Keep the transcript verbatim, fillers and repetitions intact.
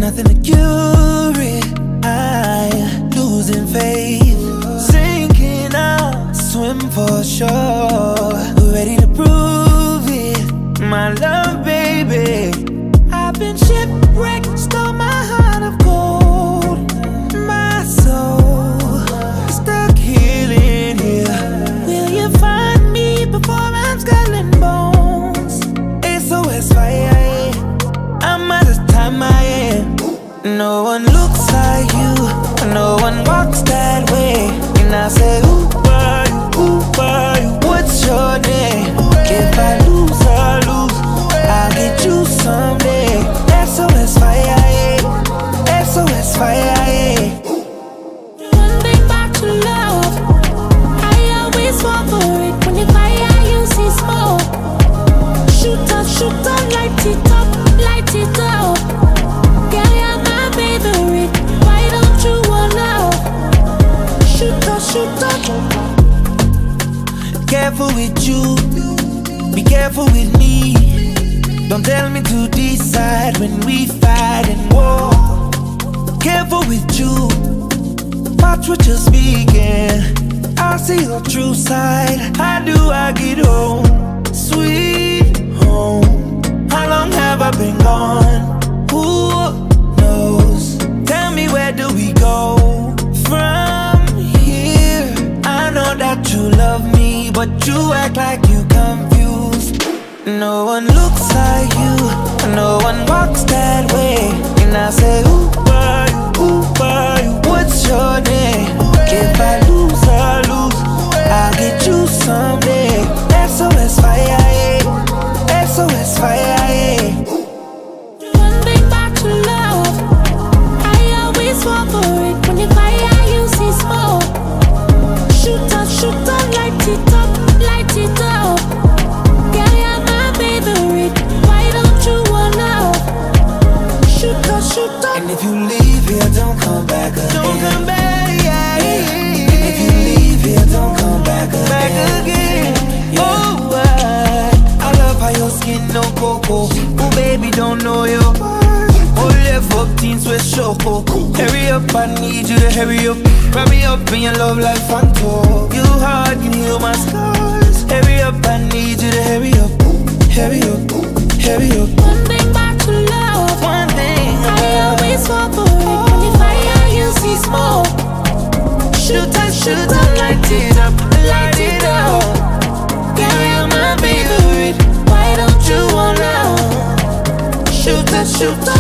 nothing to cure it. I losing faith, sinking out, swim for sure. Ready to prove it, my love, baby. I've been shipwrecked, stole my heart of gold, my soul stuck healing here. Will you find me before I'm skull and bones? S O S fire, I'm out of time, I am. No one looks like you, no one walks that way. And I say, ooh, by you, ooh, by you. What's your name? If I lose, I lose, I'll get you someday. S O S fire, S O S fire. One thing back to love, I always fall for it. When you fire, you see smoke. Shoot up, shoot up, light it up, light it up. Girl, you're my favorite. Why don't you wanna shoot up, shoot up? Careful with you, be careful with me. Don't tell me to decide when we fight and war. Careful with you, watch what you're speaking. I see your true side. How do I get home? Sweet home. How long have I been gone? Who knows? Tell me, where do we go from here? I know that you love me, but you act like you confused. No one looks like you, no one walks that way. And I say, ooh, by you, ooh, by you. What's your name? If I lose, I lose, I'll get you someday. S O S fire, S O S fire. One thing back to love, I always fall for it. When you fire, you see smoke. Shoot up, shoot up, light it up, light it up. Girl, you're my favorite. Why don't you wanna shoot up, shoot up? And if you leave here, don't come back again. Don't come back, yeah. And if you leave here, don't come back again. Back again. Yeah. Oh, I, I love how your skin no cocoa. oh, baby, don't know you. Oh, left up teens with choco. Hurry up, I need you to hurry up. Wrap me up in your love like Fanto. You hard can heal my scars. Hurry up, I need you to hurry up. Hurry up, hurry up. One thing back to love, One thing I always fall for it. When you fire, you see smoke. shoot up, shoot up, light it up, light it up. Girl, you're my favorite. Why don't you wanna Shoot up, shoot up.